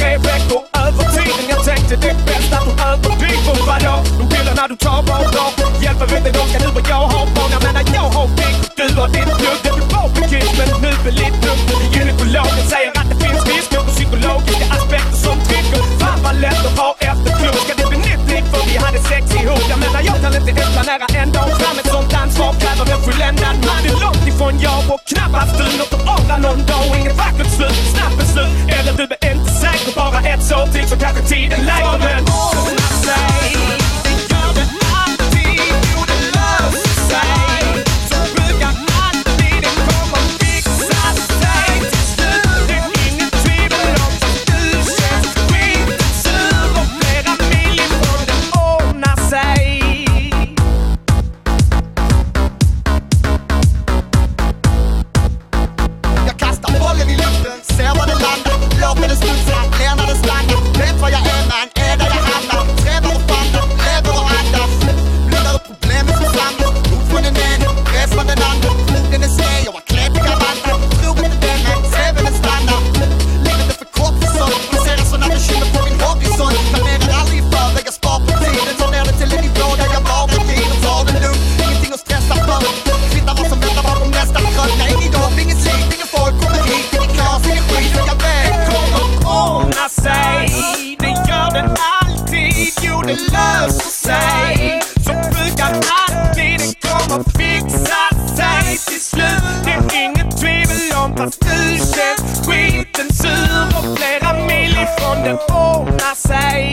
3 veckor över tiden. Jag tänkte det är bäst att hon överdriver. Vadå? De bilderna du tar var bra. Hjälper inte de ska du och jag har barn. Jag menar jag har dick och du har ditt plugg. Det blir bra för kids men nu blir lite dumt. Gynekologen säger att det finns risker och psykologiska aspekter som trycker. Fan vad lätt att ha efterklok. Ska det bli nytt liv för vi hade sex ihop. Jag menar jag kan inte ens planera en dag fram. Ett sånt ansvar kräver en fulländad man. Det är långt ifrån jag och knappast du. Något att ångra någon dag och inget vackert slut. Snabbt beslut eller du är inte säker. Bara ett så till så kanske tiden lägger. Men ordna sig. Det gör det alltid. Jo det löser sig. Så brukar alltid det komma fixa sig. Till slut det är inget tvivel om att du känns skitsur. Och flera mil ifrån det ordnar sig. Jag kastar bollen i luften, ser var det landar. Låter det studsa, ler när det stannar. Vet vad jag är man, är där jag hamnar. Strävar och vandrar, lever och andas. Blundar upp problemet som samlas. Ut från den ena, gräs från den andra. Den är sned, jag har kletiga vandrar. Tror inte den här, ser väl en standard. Livet är för kort för sånt. Man ser en sån här bekymmer på min horisont. Planerar aldrig i förväg, jag spar på tiden. Tar ner det till en nivå där jag var med tiden. Tar det lugnt, ingenting att stressa för. Kvittar vad som väntar bakom nästa krön. Nej, idag, inget liv, ingen folk kommer hit. Ingen knas, ingen skit, jag väg kommer ordna sig. Det gör det alltid, jo det löser sig. Så brukar alltid det kommer fixa sig. Till slut det är inget tvivel om fast du känns skiten sur. Och flera mil ifrån det ordnar sig.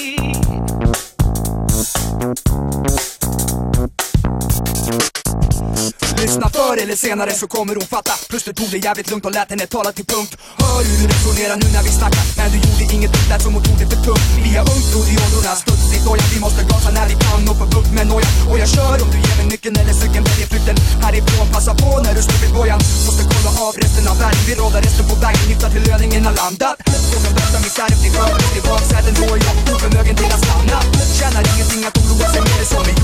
Lyssna förr eller senare så kommer hon fatta. Plus det tog det jävligt lugnt och lät henne tala till punkt. Hör hur du resonerar nu när vi snackar. Men du gjorde inget dumt, lät som hon tog det för tungt. Vi är ungt och i åldrorna studsigt. Och vi måste gasa när vi kan och få bukt med noja. Och jag kör om du ger mig nyckeln eller cykeln. Väljer flykten härifrån, passa på när du slipper bojan. Måste kolla av resten av världen. Vi rådar resten på vägen, nytta till löningen har landat. Och den bästa misären blir rörd i baksäten. Då är jag oförmögen till att stanna. Känner ingenting att oroa sig mer som i